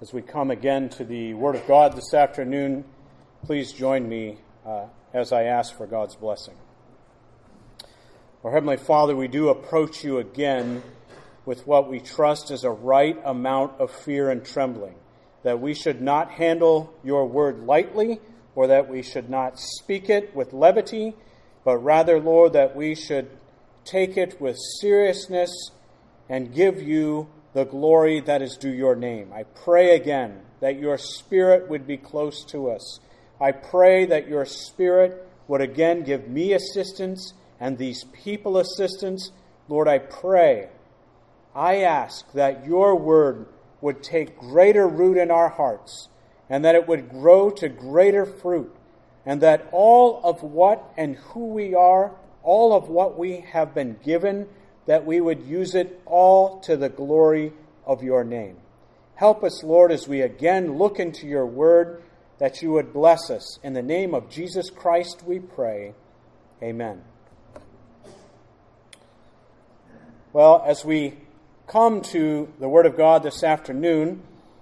As we come again to the Word of God this afternoon, please join me as I ask for God's blessing. Our Heavenly Father, we do approach you again with what we trust is a right amount of fear and trembling, that we should not handle your word lightly, or that we should not speak it with levity, but rather, Lord, that we should take it with seriousness and give you the glory that is due your name. I pray again that your Spirit would be close to us. I pray that your Spirit would again give me assistance and these people assistance. Lord, I ask that your word would take greater root in our hearts and that it would grow to greater fruit, and that all of what and who we are, all of what we have been given, that we would use it all to the glory of your name. Help us, Lord, as we again look into your word, that you would bless us. In the name of Jesus Christ we pray. Amen. Well, as we come to the Word of God this afternoon,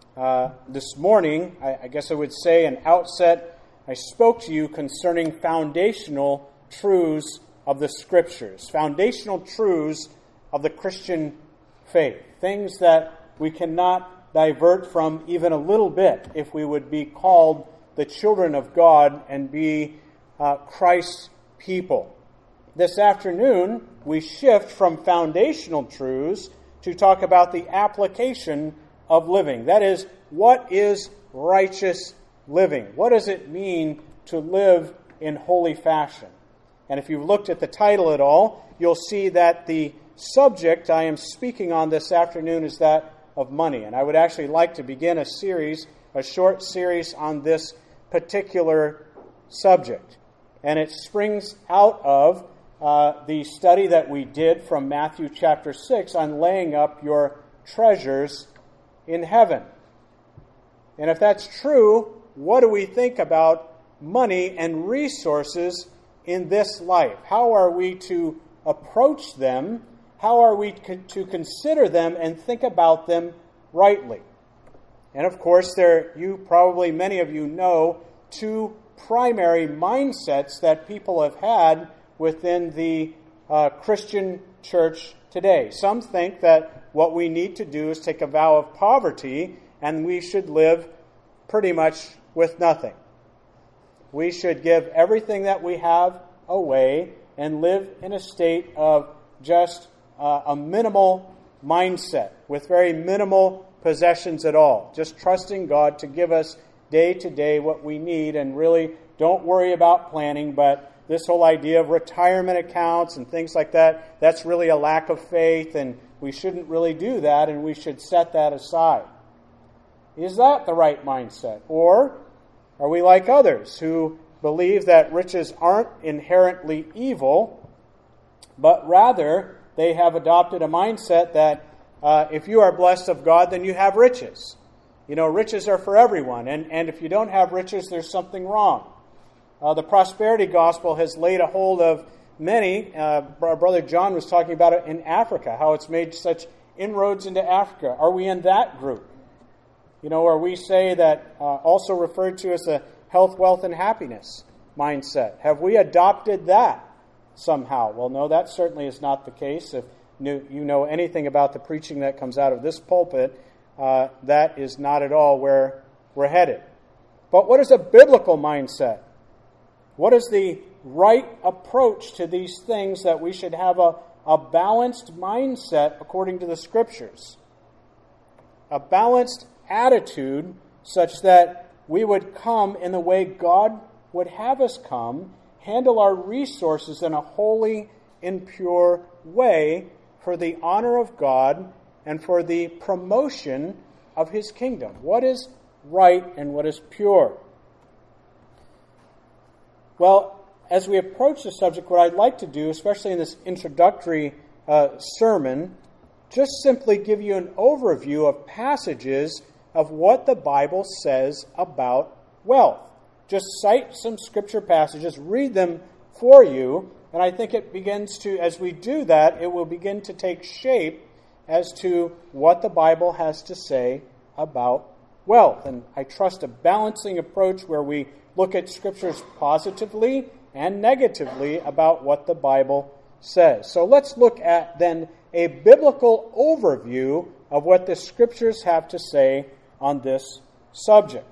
this morning, I guess I would say an outset, I spoke to you concerning foundational truths of the Scriptures, foundational truths of the Christian faith, things that we cannot divert from even a little bit if we would be called the children of God and be Christ's people. This afternoon, we shift from foundational truths to talk about the application of living. That is, what is righteous living? What does it mean to live in holy fashion? And if you've looked at the title at all, you'll see that the subject I am speaking on this afternoon is that of money. And I would actually like to begin a short series on this particular subject. And it springs out of the study that we did from Matthew chapter 6 on laying up your treasures in heaven. And if that's true, what do we think about money and resources in this life? How are we to approach them? How are we to consider them and think about them rightly? And of course, many of you know, two primary mindsets that people have had within the Christian church today. Some think that what we need to do is take a vow of poverty and we should live pretty much with nothing. We should give everything that we have away and live in a state of just a minimal mindset with very minimal possessions at all. Just trusting God to give us day to day what we need and really don't worry about planning, but this whole idea of retirement accounts and things like that, that's really a lack of faith, and we shouldn't really do that, and we should set that aside. Is that the right mindset? Or are we like others who believe that riches aren't inherently evil, but rather they have adopted a mindset that if you are blessed of God, then you have riches. You know, riches are for everyone, and if you don't have riches, there's something wrong. The prosperity gospel has laid a hold of many. Our brother John was talking about it in Africa, how it's made such inroads into Africa. Are we in that group? You know, where we say that also referred to as the health, wealth, and happiness mindset. Have we adopted that somehow? Well, no, that certainly is not the case. If you know anything about the preaching that comes out of this pulpit, that is not at all where we're headed. But what is a biblical mindset? What is the right approach to these things that we should have a balanced mindset according to the Scriptures? A balanced attitude such that we would come in the way God would have us come, handle our resources in a holy and pure way for the honor of God and for the promotion of His kingdom. What is right and what is pure? Well, as we approach the subject, what I'd like to do, especially in this introductory sermon, just simply give you an overview of passages of what the Bible says about wealth. Just cite some scripture passages, read them for you, and I think it begins to, as we do that, it will begin to take shape as to what the Bible has to say about wealth. And I trust a balancing approach where we look at Scriptures positively and negatively about what the Bible says. So let's look at then a biblical overview of what the Scriptures have to say on this subject.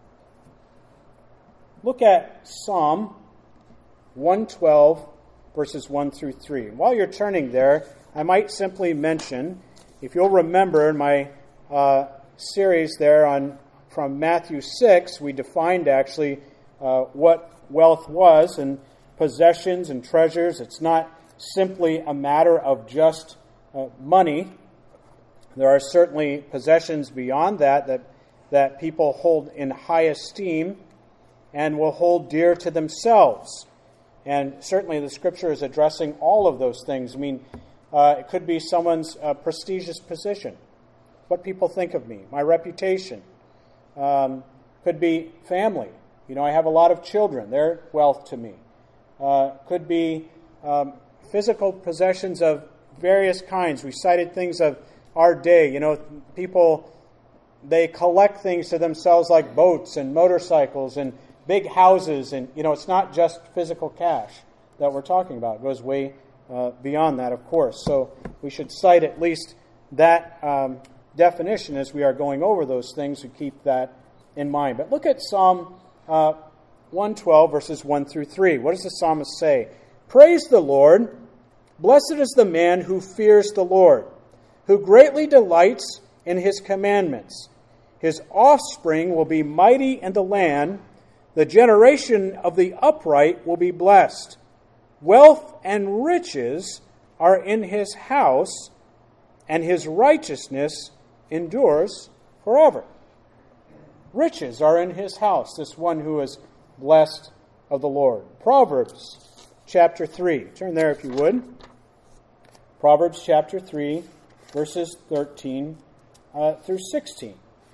Look at Psalm 112, verses 1 through 3. While you're turning there, I might simply mention, if you'll remember in my series there from Matthew 6, we defined actually what wealth was and possessions and treasures. It's not simply a matter of just money. There are certainly possessions beyond that people hold in high esteem and will hold dear to themselves. And certainly the Scripture is addressing all of those things. I mean, it could be someone's prestigious position, what people think of me, my reputation. Could be family. I have a lot of children. They're wealth to me. Could be physical possessions of various kinds. We cited things of our day. People, they collect things to themselves like boats and motorcycles and big houses. And, it's not just physical cash that we're talking about. It goes way beyond that, of course. So we should cite at least that definition as we are going over those things to keep that in mind. But look at Psalm 112, verses 1 through 3. What does the psalmist say? Praise the Lord. Blessed is the man who fears the Lord, who greatly delights in his commandments. His offspring will be mighty in the land. The generation of the upright will be blessed. Wealth and riches are in his house, and his righteousness endures forever. Riches are in his house, this one who is blessed of the Lord. Proverbs chapter 3. Turn there if you would. Proverbs chapter 3, verses 13 through 16.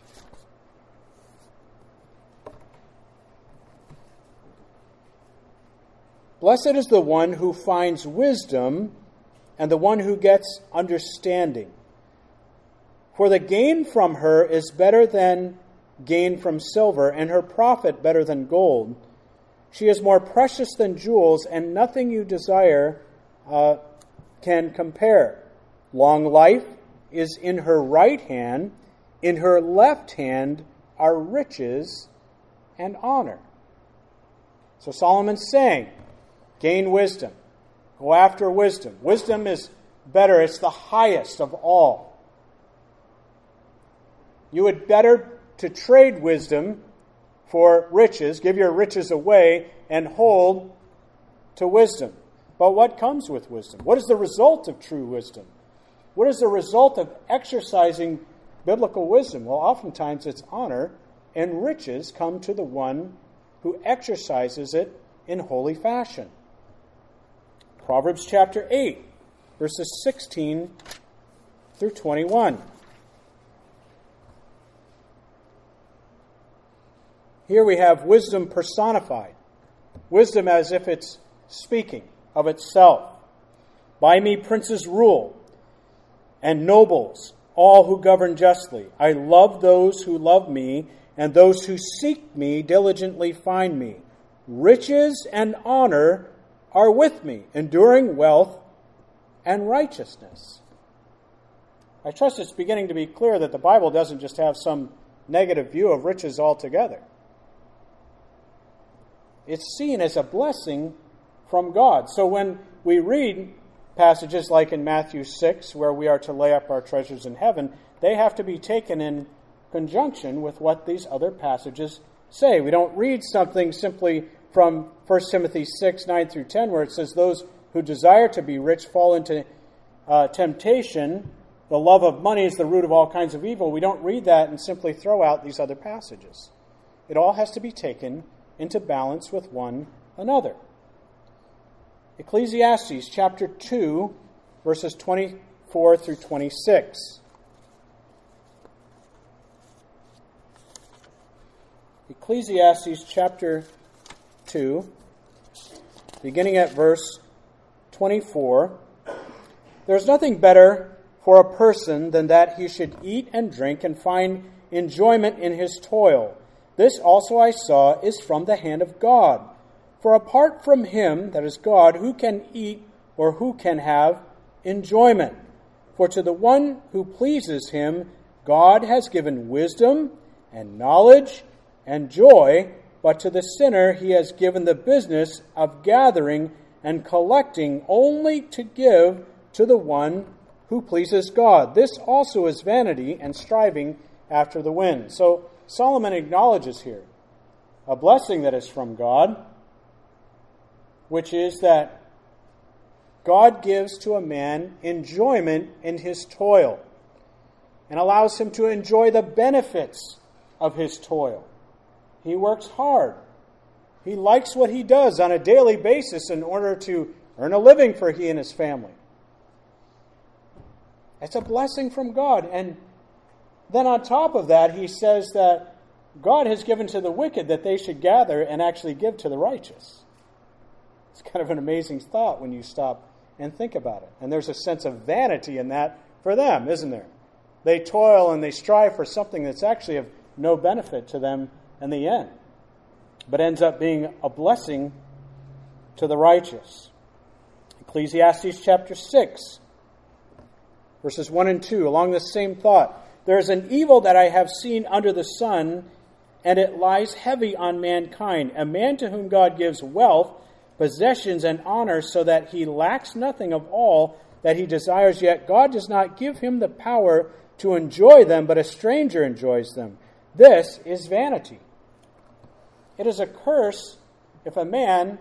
Blessed is the one who finds wisdom and the one who gets understanding. For the gain from her is better than gain from silver, and her profit better than gold. She is more precious than jewels, and nothing you desire can compare. Long life is in her right hand. In her left hand are riches and honor. So Solomon's saying, gain wisdom. Go after wisdom. Wisdom is better. It's the highest of all. You would better to trade wisdom for riches, give your riches away, and hold to wisdom. But what comes with wisdom? What is the result of true wisdom? What is the result of exercising biblical wisdom? Well, oftentimes it's honor, and riches come to the one who exercises it in holy fashion. Proverbs chapter 8, verses 16 through 21. Here we have wisdom personified. Wisdom as if it's speaking of itself. By me princes rule, and nobles, all who govern justly. I love those who love me, and those who seek me diligently find me. Riches and honor are with me, enduring wealth and righteousness. I trust it's beginning to be clear that the Bible doesn't just have some negative view of riches altogether. It's seen as a blessing from God. So when we read passages like in Matthew 6, where we are to lay up our treasures in heaven, they have to be taken in conjunction with what these other passages say. We don't read something simply from 1 Timothy 6, 9 through 10, where it says, those who desire to be rich fall into temptation. The love of money is the root of all kinds of evil. We don't read that and simply throw out these other passages. It all has to be taken into balance with one another. Ecclesiastes chapter 2, verses 24 through 26. Ecclesiastes chapter 2, beginning at verse 24. There's nothing better for a person than that he should eat and drink and find enjoyment in his toil. This also I saw is from the hand of God. For apart from him, that is God, who can eat or who can have enjoyment? For to the one who pleases him, God has given wisdom and knowledge and joy, but to the sinner he has given the business of gathering and collecting only to give to the one who pleases God. This also is vanity and striving after the wind. So Solomon acknowledges here a blessing that is from God, which is that God gives to a man enjoyment in his toil and allows him to enjoy the benefits of his toil. He works hard. He likes what he does on a daily basis in order to earn a living for he and his family. It's a blessing from God. And then on top of that, he says that God has given to the wicked that they should gather and actually give to the righteous. It's kind of an amazing thought when you stop and think about it. And there's a sense of vanity in that for them, isn't there? They toil and they strive for something that's actually of no benefit to them in the end, but ends up being a blessing to the righteous. Ecclesiastes chapter 6, verses 1 and 2, along the same thought. There is an evil that I have seen under the sun, and it lies heavy on mankind. A man to whom God gives wealth, possessions, and honor, so that he lacks nothing of all that he desires, yet God does not give him the power to enjoy them, but a stranger enjoys them. This is vanity. It is a curse if a man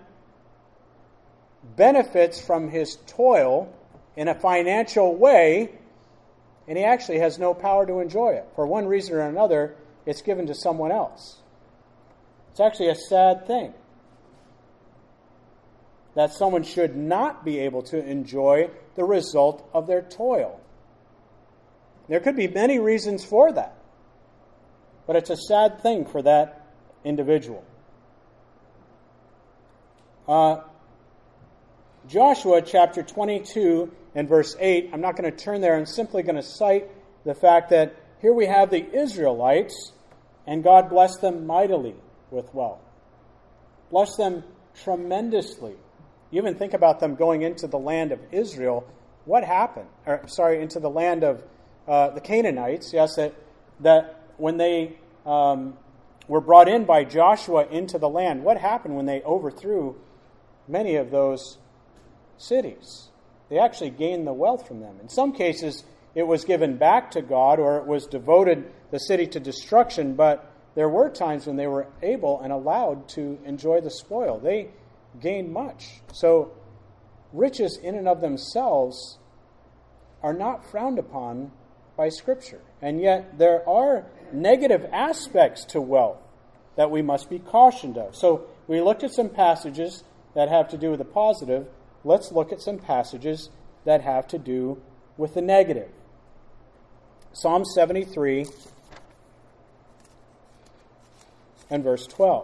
benefits from his toil in a financial way and he actually has no power to enjoy it. For one reason or another, it's given to someone else. It's actually a sad thing that someone should not be able to enjoy the result of their toil. There could be many reasons for that, but it's a sad thing for that individual. Joshua chapter 22 and verse 8, I'm not going to turn there, I'm simply going to cite the fact that here we have the Israelites, and God blessed them mightily with wealth. Blessed them tremendously. You even think about them going into the land of Israel. What happened? Into the land of the Canaanites. Yes, that when they were brought in by Joshua into the land, what happened when they overthrew many of those cities? They actually gained the wealth from them. In some cases, it was given back to God, or it was devoted the city to destruction, but there were times when they were able and allowed to enjoy the spoil. They gained much. So riches in and of themselves are not frowned upon by Scripture. And yet there are negative aspects to wealth that we must be cautioned of. So we looked at some passages that have to do with the positive. Let's look at some passages that have to do with the negative. Psalm 73 and verse 12.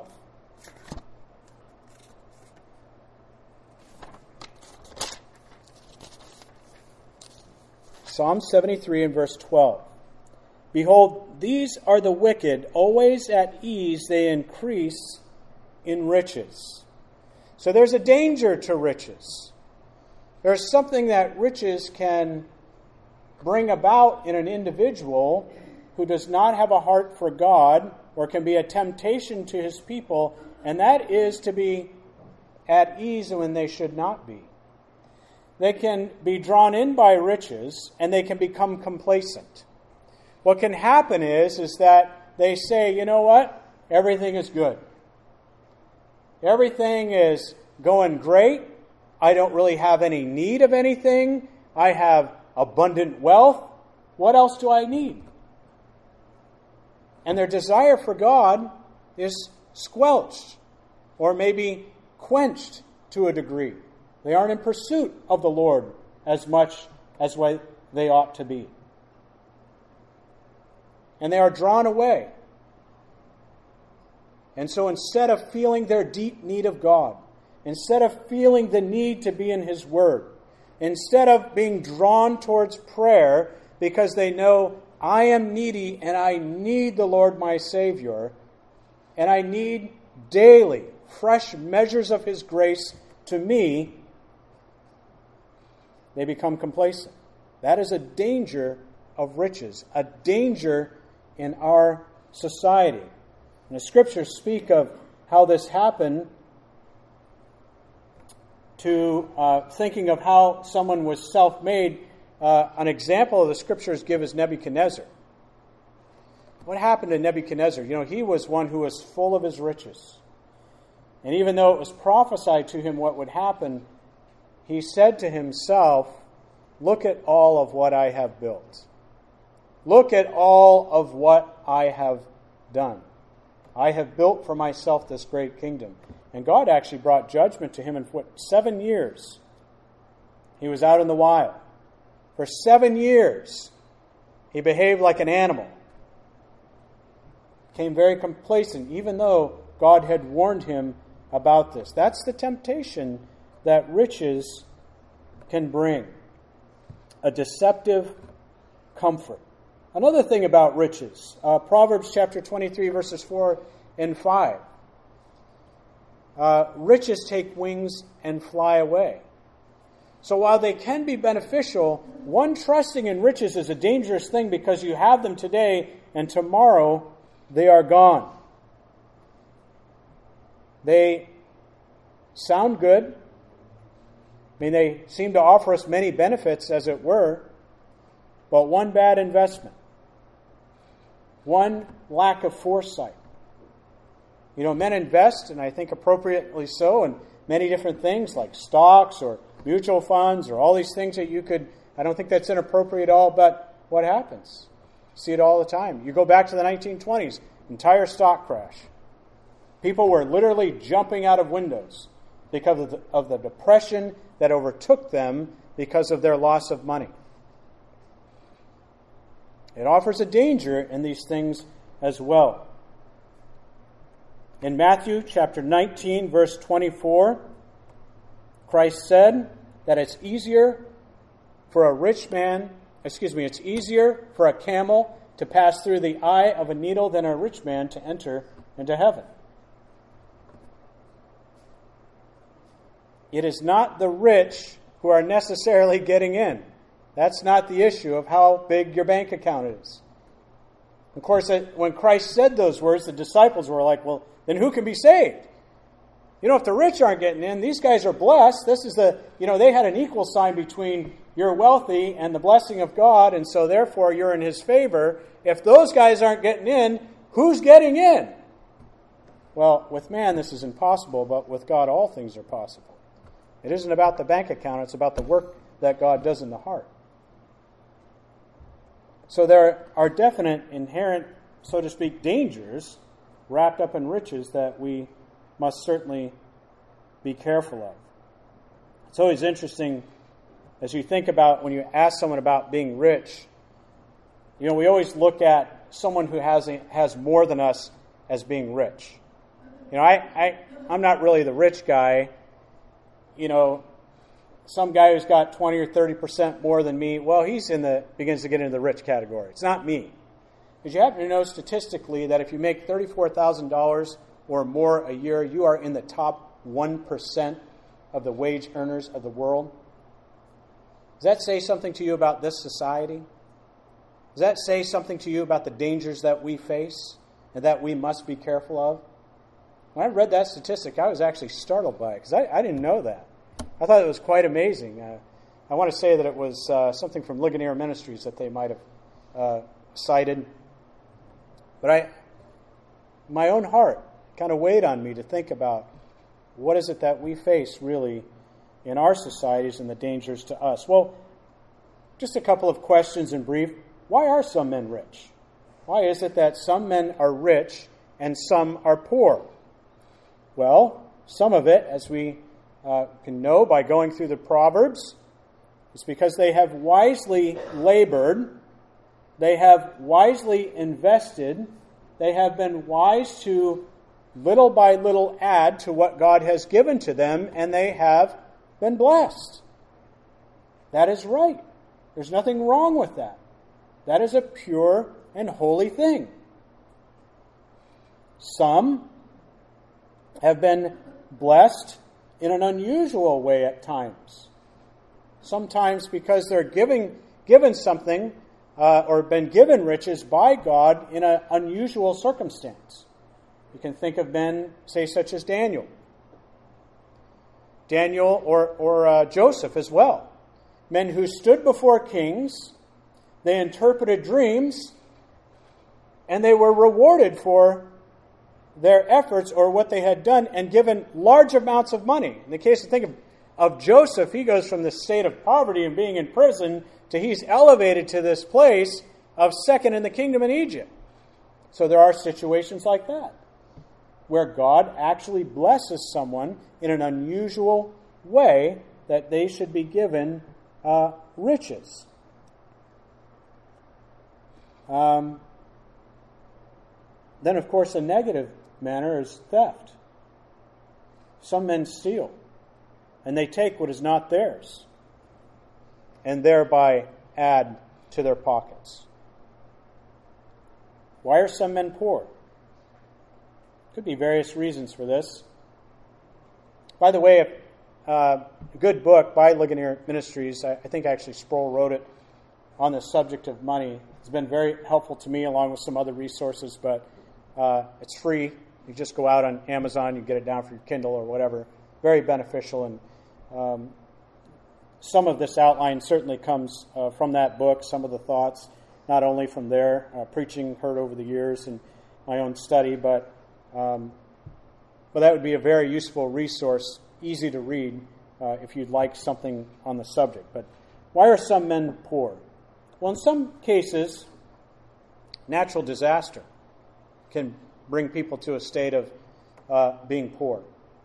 Psalm 73 and verse 12. Behold, these are the wicked, always at ease they increase in riches. So there's a danger to riches. There's something that riches can bring about in an individual who does not have a heart for God, or can be a temptation to his people, and that is to be at ease when they should not be. They can be drawn in by riches, and they can become complacent. What can happen is that they say, you know what? Everything is good. Everything is going great. I don't really have any need of anything. I have abundant wealth. What else do I need? And their desire for God is squelched, or maybe quenched to a degree. They aren't in pursuit of the Lord as much as what they ought to be. And they are drawn away. And so instead of feeling their deep need of God, instead of feeling the need to be in His Word, instead of being drawn towards prayer because they know I am needy and I need the Lord my Savior, and I need daily fresh measures of His grace to me, they become complacent. That is a danger of riches, a danger in our society. And the Scriptures speak of how this happened to thinking of how someone was self-made. An example of the Scriptures give is Nebuchadnezzar. What happened to Nebuchadnezzar? He was one who was full of his riches. And even though it was prophesied to him what would happen, he said to himself, look at all of what I have built. Look at all of what I have done. I have built for myself this great kingdom. And God actually brought judgment to him in 7 years. He was out in the wild. For 7 years, he behaved like an animal. Became very complacent, even though God had warned him about this. That's the temptation that riches can bring. A deceptive comfort. Another thing about riches, Proverbs chapter 23, verses 4 and 5. Riches take wings and fly away. So while they can be beneficial, one trusting in riches is a dangerous thing because you have them today and tomorrow they are gone. They sound good. They seem to offer us many benefits, as it were, but one bad investment, one lack of foresight. Men invest, and I think appropriately so, in many different things like stocks or mutual funds or all these things that you could, I don't think that's inappropriate at all, but what happens? You see it all the time. You go back to the 1920s, entire stock crash. People were literally jumping out of windows because of the depression that overtook them because of their loss of money. It offers a danger in these things as well. In Matthew chapter 19, verse 24, Christ said that it's easier for a camel to pass through the eye of a needle than a rich man to enter into heaven. It is not the rich who are necessarily getting in. That's not the issue of how big your bank account is. Of course, when Christ said those words, the disciples were like, well, then who can be saved? If the rich aren't getting in, these guys are blessed. This is they had an equal sign between you're wealthy and the blessing of God, and so therefore you're in His favor. If those guys aren't getting in, who's getting in? Well, with man this is impossible, but with God all things are possible. It isn't about the bank account, it's about the work that God does in the heart. So there are definite, inherent, so to speak, dangers wrapped up in riches that we must certainly be careful of. It's always interesting as you think about when you ask someone about being rich, we always look at someone who has more than us as being rich. I'm not really the rich guy. Some guy who's got 20 or 30% more than me, well, begins to get into the rich category. It's not me. Because you happen to know statistically that if you make $34,000 or more a year, you are in the top 1% of the wage earners of the world. Does that say something to you about this society? Does that say something to you about the dangers that we face and that we must be careful of? When I read that statistic, I was actually startled by it because I didn't know that. I thought it was quite amazing. I want to say that it was something from Ligonier Ministries that they might have cited. But my own heart kind of weighed on me to think about what is it that we face really in our societies and the dangers to us. Well, just a couple of questions in brief. Why are some men rich? Why is it that some men are rich and some are poor? Well, some of it, as we can know by going through the Proverbs, is because they have wisely labored, they have wisely invested, they have been wise to little by little add to what God has given to them, and they have been blessed. That is right. There's nothing wrong with that. That is a pure and holy thing. Some have been blessed in an unusual way at times. Sometimes because they're given something or been given riches by God in an unusual circumstance. You can think of men, say, such as Daniel. Daniel or Joseph as well. Men who stood before kings, they interpreted dreams, and they were rewarded for their efforts or what they had done and given large amounts of money. In the case of Joseph, he goes from the state of poverty and being in prison to he's elevated to this place of second in the kingdom in Egypt. So there are situations like that where God actually blesses someone in an unusual way that they should be given riches. Then, of course, a negative manner is theft. Some men steal, and they take what is not theirs, and thereby add to their pockets. Why are some men poor? Could be various reasons for this. By the way, a good book by Ligonier Ministries, I think actually Sproul wrote it, on the subject of money. It's been very helpful to me along with some other resources, but it's free. You just go out on Amazon, you get it down for your Kindle or whatever. Very beneficial, and some of this outline certainly comes from that book, some of the thoughts, not only from their preaching heard over the years and my own study, but that would be a very useful resource, easy to read if you'd like something on the subject. But why are some men poor? Well, in some cases, natural disaster can bring people to a state of being poor.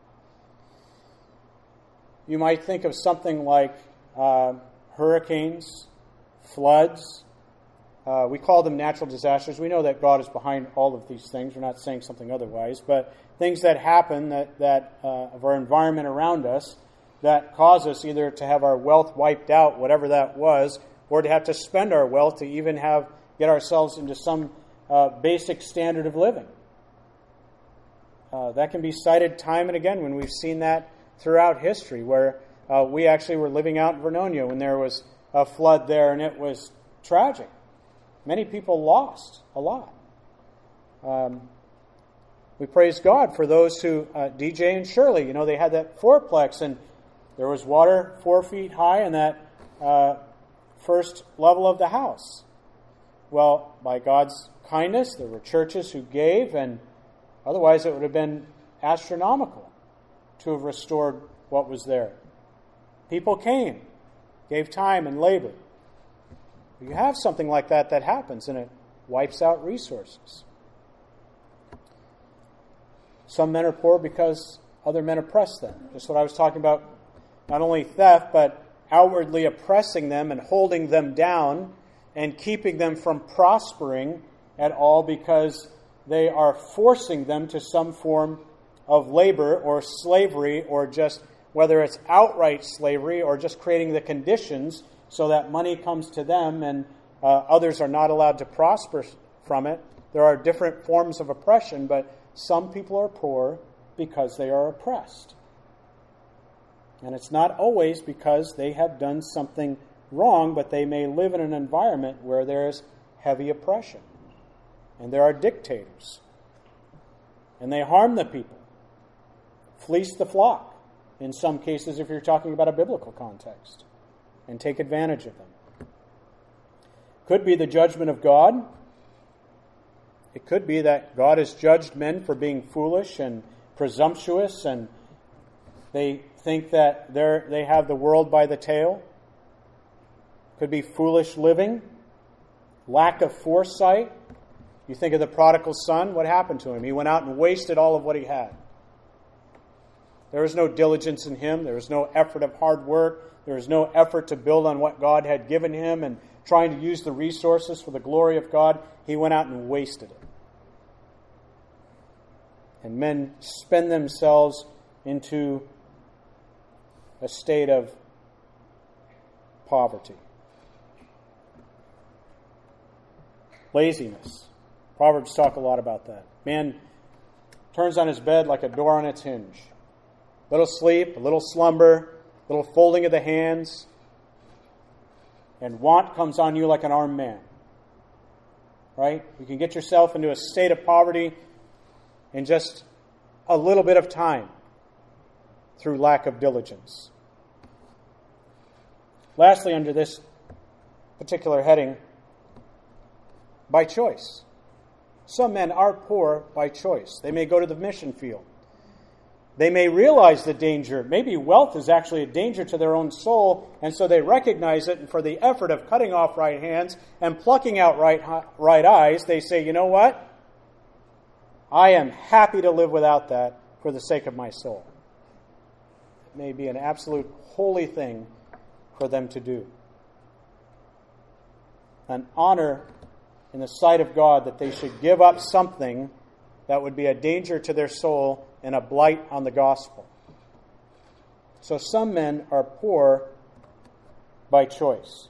You might think of something like hurricanes, floods. We call them natural disasters. We know that God is behind all of these things. We're not saying something otherwise. But things that happen that of our environment around us that cause us either to have our wealth wiped out, whatever that was, or to have to spend our wealth to even get ourselves into some basic standard of living. That can be cited time and again when we've seen that throughout history, where we actually were living out in Vernonia when there was a flood there, and it was tragic. Many people lost a lot. We praise God for those who, DJ and Shirley, they had that fourplex, and there was water 4 feet high in that first level of the house. Well, by God's kindness, there were churches who gave, and otherwise it would have been astronomical to have restored what was there. People came, gave time and labor. You have something like that happens, and it wipes out resources. Some men are poor because other men oppress them. Just what I was talking about, not only theft, but outwardly oppressing them and holding them down and keeping them from prospering at all because they are forcing them to some form of labor or slavery, or just whether it's outright slavery or just creating the conditions so that money comes to them and others are not allowed to prosper from it. There are different forms of oppression, but some people are poor because they are oppressed. And it's not always because they have done something wrong, but they may live in an environment where there is heavy oppression. And there are dictators. And they harm the people, fleece the flock, in some cases if you're talking about a biblical context, and take advantage of them. Could be the judgment of God. It could be that God has judged men for being foolish and presumptuous, and they think that they have the world by the tail. Could be foolish living, lack of foresight. You think of the prodigal son, what happened to him? He went out and wasted all of what he had. There was no diligence in him. There was no effort of hard work. There was no effort to build on what God had given him and trying to use the resources for the glory of God. He went out and wasted it. And men spend themselves into a state of poverty. Laziness. Proverbs talk a lot about that. Man turns on his bed like a door on its hinge. Little sleep, a little slumber, a little folding of the hands, and want comes on you like an armed man. Right? You can get yourself into a state of poverty in just a little bit of time through lack of diligence. Lastly, under this particular heading, by choice. Some men are poor by choice. They may go to the mission field. They may realize the danger. Maybe wealth is actually a danger to their own soul, and so they recognize it, and for the effort of cutting off right hands and plucking out right eyes, they say, you know what? I am happy to live without that for the sake of my soul. It may be an absolute holy thing for them to do. An honor in the sight of God that they should give up something that would be a danger to their soul and a blight on the gospel. So some men are poor by choice.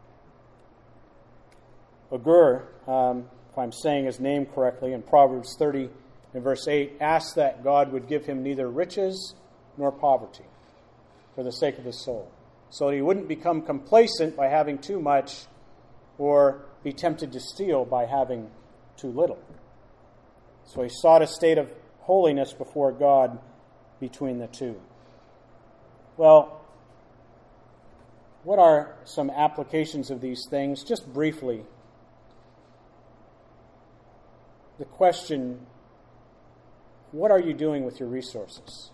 Agur, if I'm saying his name correctly, in Proverbs 30 and verse 8, asks that God would give him neither riches nor poverty for the sake of his soul, so that he wouldn't become complacent by having too much or be tempted to steal by having too little. So he sought a state of holiness before God between the two. Well, what are some applications of these things? Just briefly, the question, what are you doing with your resources?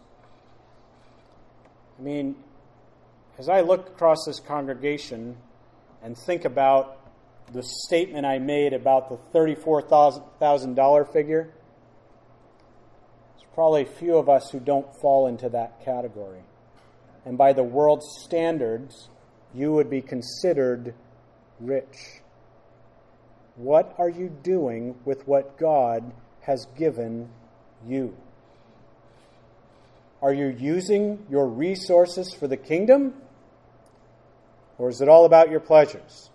I mean, as I look across this congregation and think about the statement I made about the $34,000 figure, there's probably few of us who don't fall into that category. And by the world's standards, you would be considered rich. What are you doing with what God has given you? Are you using your resources for the kingdom? Or is it all about your pleasures?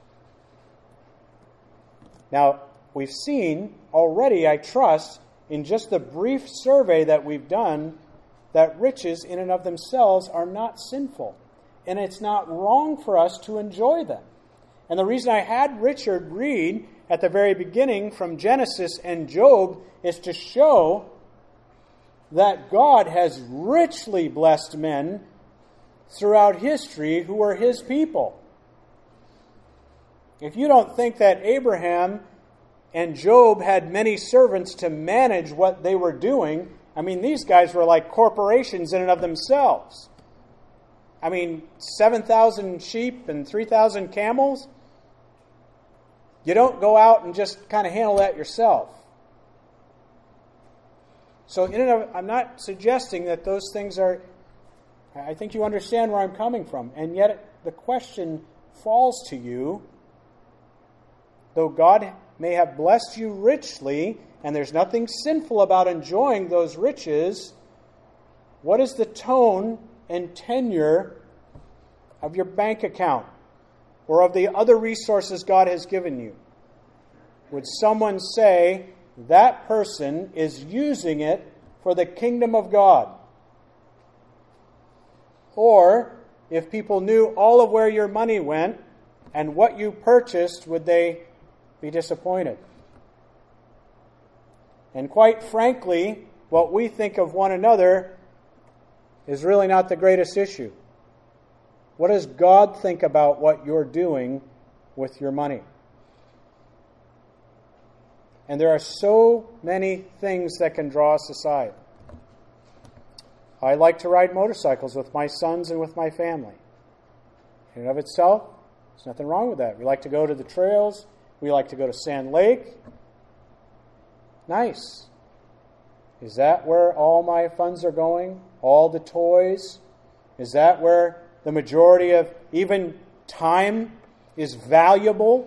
Now, we've seen already, I trust, in just the brief survey that we've done, that riches in and of themselves are not sinful. And it's not wrong for us to enjoy them. And the reason I had Richard read at the very beginning from Genesis and Job is to show that God has richly blessed men throughout history who were his people. If you don't think that Abraham and Job had many servants to manage what they were doing, I mean, these guys were like corporations in and of themselves. I mean, 7,000 sheep and 3,000 camels. You don't go out and just kind of handle that yourself. So I'm not suggesting that those things are... I think you understand where I'm coming from. And yet the question falls to you, though God may have blessed you richly, and there's nothing sinful about enjoying those riches, what is the tone and tenure of your bank account or of the other resources God has given you? Would someone say that person is using it for the kingdom of God? Or, if people knew all of where your money went and what you purchased, would they be disappointed? And quite frankly, what we think of one another is really not the greatest issue. What does God think about what you're doing with your money? And there are so many things that can draw us aside. I like to ride motorcycles with my sons and with my family. In and of itself, there's nothing wrong with that. We like to go to the trails. We like to go to Sand Lake. Nice. Is that where all my funds are going? All the toys? Is that where the majority of even time is valuable?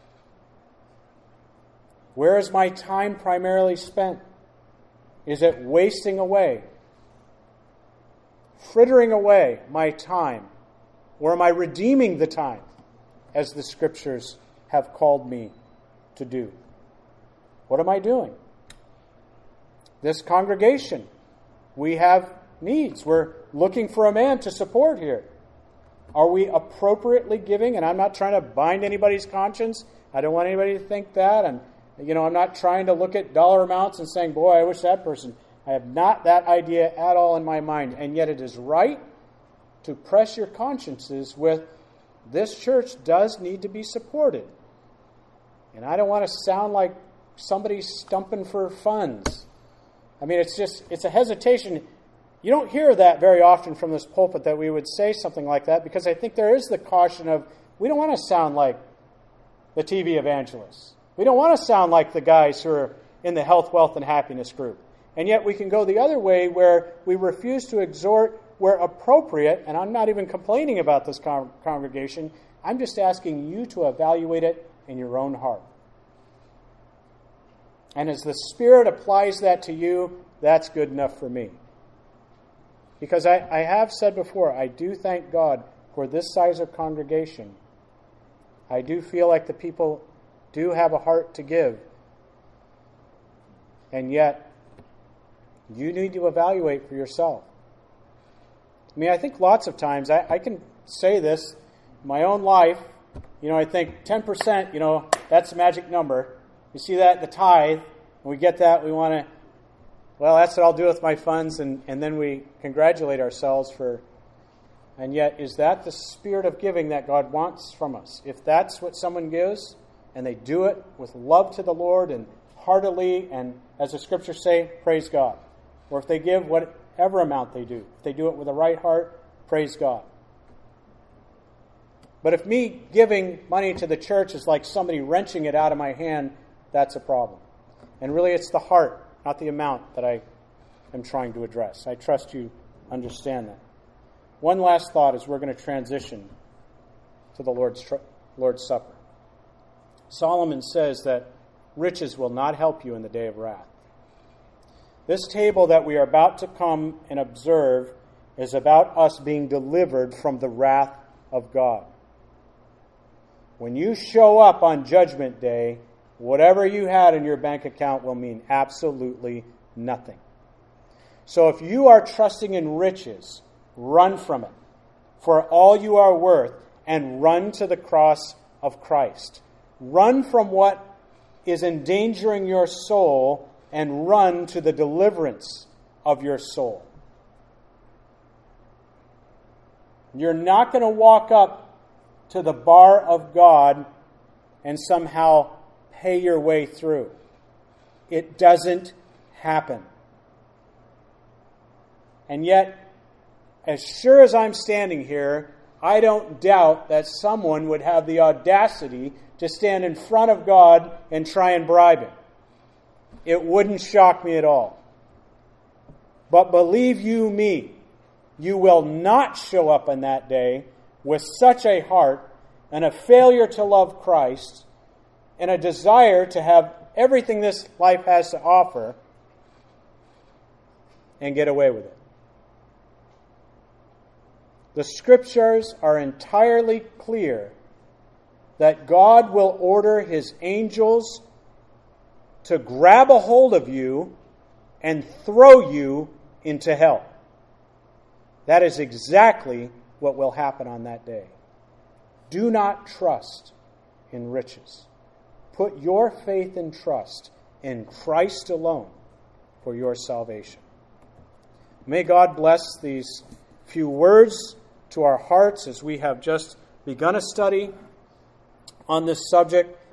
Where is my time primarily spent? Is it wasting away? Frittering away my time? Or am I redeeming the time, as the Scriptures have called me to do? What am I doing? This congregation, we have needs. We're looking for a man to support here. Are we appropriately giving? And I'm not trying to bind anybody's conscience. I don't want anybody to think that. And, I'm not trying to look at dollar amounts and saying, boy, I wish that person. I have not that idea at all in my mind. And yet it is right to press your consciences with, this church does need to be supported. And I don't want to sound like somebody stumping for funds. I mean, it's a hesitation. You don't hear that very often from this pulpit, that we would say something like that, because I think there is the caution of, we don't want to sound like the TV evangelists. We don't want to sound like the guys who are in the health, wealth, and happiness group. And yet we can go the other way, where we refuse to exhort where appropriate, and I'm not even complaining about this congregation. I'm just asking you to evaluate it in your own heart. And as the Spirit applies that to you, that's good enough for me. Because I have said before, I do thank God for this size of congregation. I do feel like the people do have a heart to give. And yet, you need to evaluate for yourself. I mean, I think lots of times, I can say this, in my own life, I think 10%, that's the magic number. You see that, the tithe, when we get that, we want to, well, that's what I'll do with my funds, and then we congratulate ourselves for, and yet, is that the spirit of giving that God wants from us? If that's what someone gives, and they do it with love to the Lord and heartily, and as the Scriptures say, praise God. Or if they give whatever amount they do, if they do it with a right heart, praise God. But if me giving money to the church is like somebody wrenching it out of my hand, that's a problem. And really it's the heart, not the amount, that I am trying to address. I trust you understand that. One last thought as we're going to transition to the Lord's Supper. Solomon says that riches will not help you in the day of wrath. This table that we are about to come and observe is about us being delivered from the wrath of God. When you show up on Judgment Day, whatever you had in your bank account will mean absolutely nothing. So if you are trusting in riches, run from it, for all you are worth, and run to the cross of Christ. Run from what is endangering your soul, and run to the deliverance of your soul. You're not going to walk up to the bar of God and somehow pay your way through. It doesn't happen. And yet, as sure as I'm standing here, I don't doubt that someone would have the audacity to stand in front of God and try and bribe him. It wouldn't shock me at all. But believe you me, you will not show up on that day with such a heart and a failure to love Christ and a desire to have everything this life has to offer and get away with it. The Scriptures are entirely clear that God will order His angels to grab a hold of you and throw you into hell. That is exactly what will happen on that day. Do not trust in riches. Put your faith and trust in Christ alone for your salvation. May God bless these few words to our hearts as we have just begun a study on this subject.